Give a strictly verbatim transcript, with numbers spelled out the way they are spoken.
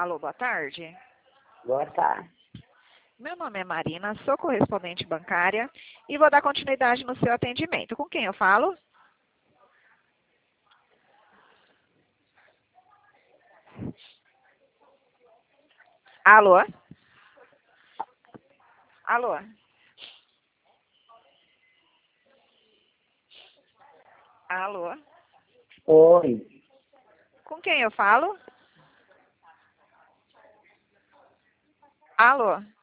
Alô, boa tarde. Boa tarde. Meu nome é Marina, sou correspondente bancária e vou dar continuidade no seu atendimento. Com quem eu falo? Alô? Alô? Alô? Oi. Com quem eu falo? Alô?